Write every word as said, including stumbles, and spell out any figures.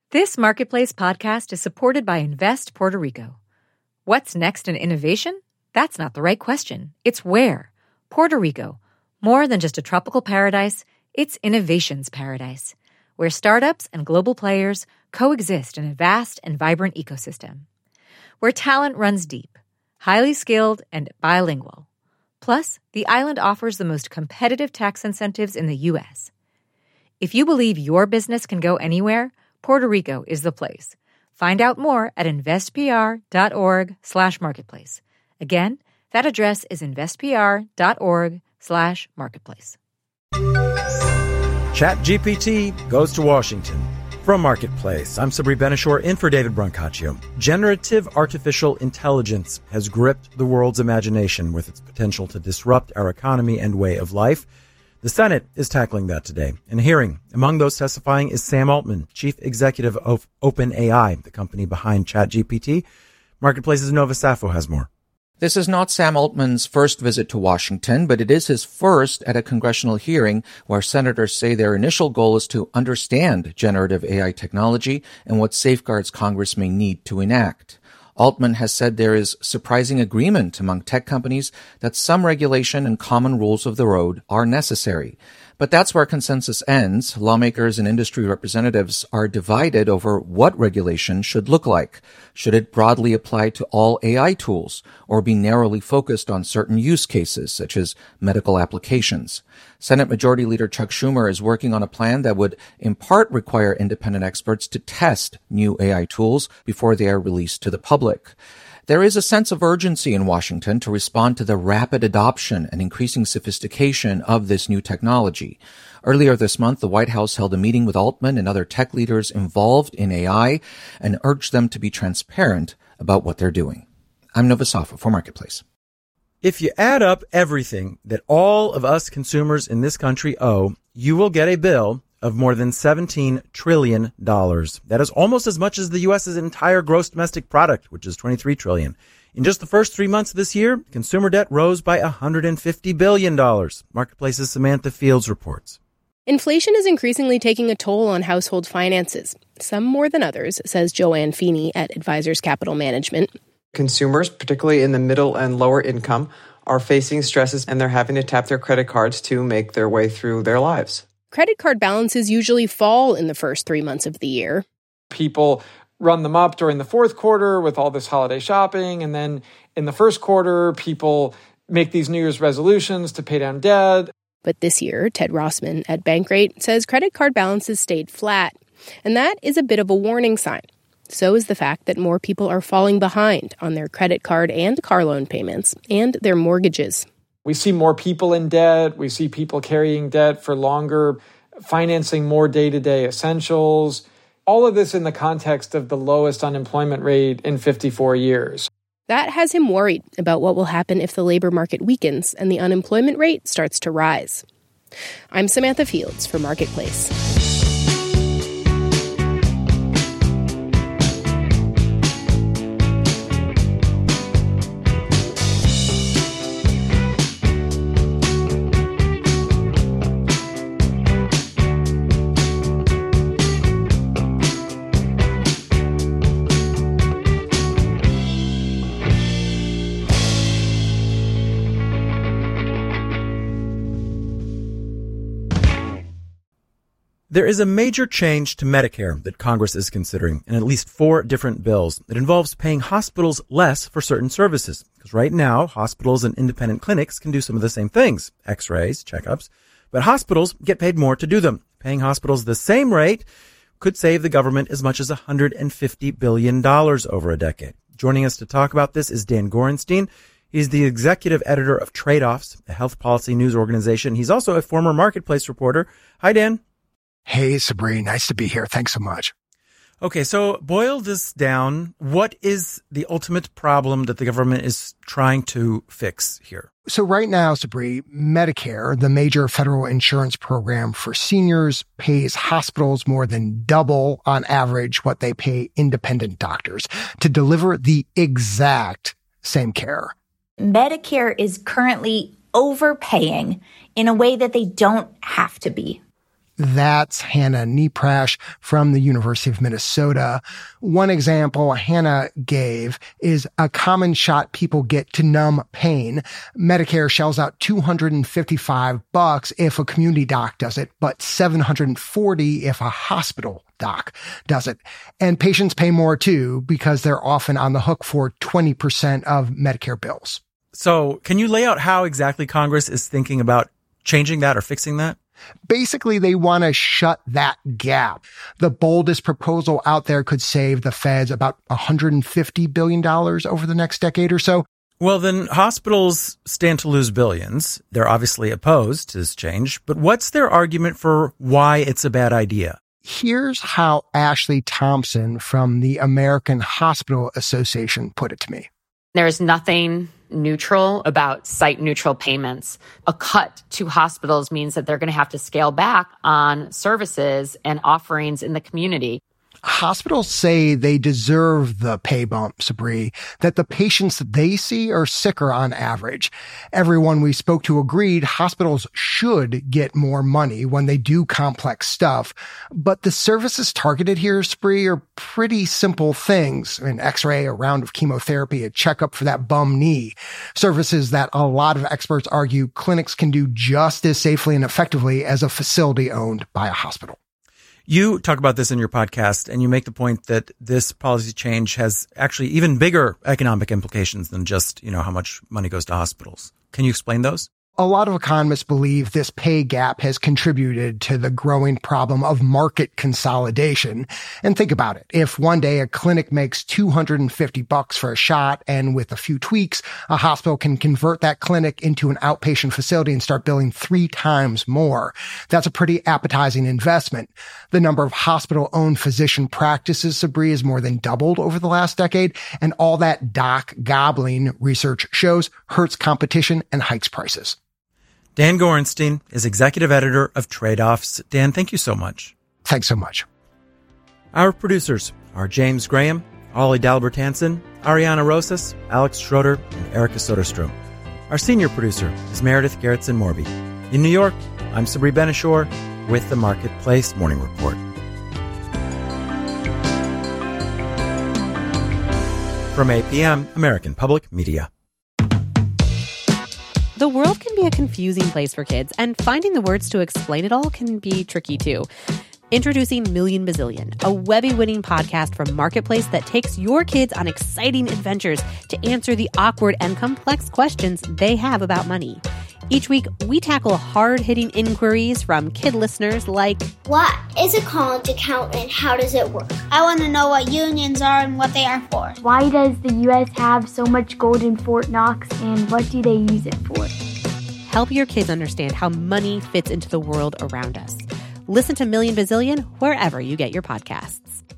This Marketplace podcast is supported by Invest Puerto Rico. What's next in innovation? That's not the right question. It's where. Puerto Rico. More than just a tropical paradise, it's innovation's paradise, where startups and global players coexist in a vast and vibrant ecosystem. Where talent runs deep, highly skilled, and bilingual. Plus, the island offers the most competitive tax incentives in the U S. If you believe your business can go anywhere, Puerto Rico is the place. Find out more at investpr.org slash marketplace. Again, that address is investpr.org slash marketplace. ChatGPT goes to Washington. From Marketplace, I'm Sabri Benishore in for David Brancaccio. Generative artificial intelligence has gripped the world's imagination with its potential to disrupt our economy and way of life. The Senate is tackling that today. In a hearing, among those testifying is Sam Altman, chief executive of OpenAI, the company behind ChatGPT. Marketplace's Nova Safo has more. This is not Sam Altman's first visit to Washington, but it is his first at a congressional hearing where senators say their initial goal is to understand generative A I technology and what safeguards Congress may need to enact. Altman has said there is surprising agreement among tech companies that some regulation and common rules of the road are necessary. But that's where consensus ends. Lawmakers and industry representatives are divided over what regulation should look like. Should it broadly apply to all A I tools or be narrowly focused on certain use cases, such as medical applications? Senate Majority Leader Chuck Schumer is working on a plan that would in part require independent experts to test new A I tools before they are released to the public. There is a sense of urgency in Washington to respond to the rapid adoption and increasing sophistication of this new technology. Earlier this month, the White House held a meeting with Altman and other tech leaders involved in A I and urged them to be transparent about what they're doing. I'm Nova Safo for Marketplace. If you add up everything that all of us consumers in this country owe, you will get a bill of more than seventeen trillion dollars. That is almost as much as the U S's entire gross domestic product, which is twenty-three trillion dollars. In just the first three months of this year, consumer debt rose by one hundred fifty billion dollars. Marketplace's Samantha Fields reports. Inflation is increasingly taking a toll on household finances, some more than others, says Joanne Feeney at Advisors Capital Management. Consumers, particularly in the middle and lower income, are facing stresses and they're having to tap their credit cards to make their way through their lives. Credit card balances usually fall in the first three months of the year. People run them up during the fourth quarter with all this holiday shopping. And then in the first quarter, people make these New Year's resolutions to pay down debt. But this year, Ted Rossman at Bankrate says credit card balances stayed flat. And that is a bit of a warning sign. So is the fact that more people are falling behind on their credit card and car loan payments and their mortgages. We see more people in debt. We see people carrying debt for longer, financing more day-to-day essentials. All of this in the context of the lowest unemployment rate in fifty-four years. That has him worried about what will happen if the labor market weakens and the unemployment rate starts to rise. I'm Samantha Fields for Marketplace. There is a major change to Medicare that Congress is considering in at least four different bills. It involves paying hospitals less for certain services. Because right now, hospitals and independent clinics can do some of the same things, x-rays, checkups, but hospitals get paid more to do them. Paying hospitals the same rate could save the government as much as one hundred fifty billion dollars over a decade. Joining us to talk about this is Dan Gorenstein. He's the executive editor of Trade-Offs, a health policy news organization. He's also a former Marketplace reporter. Hi, Dan. Hey, Sabri. Nice to be here. Thanks so much. Okay, so boil this down. What is the ultimate problem that the government is trying to fix here? So right now, Sabri, Medicare, the major federal insurance program for seniors, pays hospitals more than double on average what they pay independent doctors to deliver the exact same care. Medicare is currently overpaying in a way that they don't have to be. That's Hannah Neprash from the University of Minnesota. One example Hannah gave is a common shot people get to numb pain. Medicare shells out two hundred fifty-five bucks if a community doc does it, but seven hundred forty if a hospital doc does it. And patients pay more too because they're often on the hook for twenty percent of Medicare bills. So can you lay out how exactly Congress is thinking about changing that or fixing that? Basically, they want to shut that gap. The boldest proposal out there could save the feds about one hundred fifty billion dollars over the next decade or so. Well, then hospitals stand to lose billions. They're obviously opposed to this change, but what's their argument for why it's a bad idea? Here's how Ashley Thompson from the American Hospital Association put it to me. There's nothing neutral about site-neutral payments. A cut to hospitals means that they're going to have to scale back on services and offerings in the community. Hospitals say they deserve the pay bump, Sabri, that the patients that they see are sicker on average. Everyone we spoke to agreed hospitals should get more money when they do complex stuff. But the services targeted here, Sabri, are pretty simple things. An x-ray, a round of chemotherapy, a checkup for that bum knee. Services that a lot of experts argue clinics can do just as safely and effectively as a facility owned by a hospital. You talk about this in your podcast, and you make the point that this policy change has actually even bigger economic implications than just, you know, how much money goes to hospitals. Can you explain those? A lot of economists believe this pay gap has contributed to the growing problem of market consolidation. And think about it. If one day a clinic makes two hundred fifty bucks for a shot, and with a few tweaks, a hospital can convert that clinic into an outpatient facility and start billing three times more, that's a pretty appetizing investment. The number of hospital-owned physician practices, Sabri, has more than doubled over the last decade, and all that doc gobbling, research shows, hurts competition and hikes prices. Dan Gorenstein is executive editor of Trade-Offs. Dan, thank you so much. Thanks so much. Our producers are James Graham, Ollie Dalbert-Hansen, Ariana Rosas, Alex Schroeder, and Erica Soderstrom. Our senior producer is Meredith Gerritsen-Morby. In New York, I'm Sabri Ben-Achour with the Marketplace Morning Report. From A P M, American Public Media. The world can be a confusing place for kids, and finding the words to explain it all can be tricky too. Introducing Million Bazillion, a Webby-winning podcast from Marketplace that takes your kids on exciting adventures to answer the awkward and complex questions they have about money. Each week, we tackle hard-hitting inquiries from kid listeners like, what is a college account and how does it work? I want to know what unions are and what they are for. Why does the U S have so much gold in Fort Knox, and what do they use it for? Help your kids understand how money fits into the world around us. Listen to Million Bazillion wherever you get your podcasts.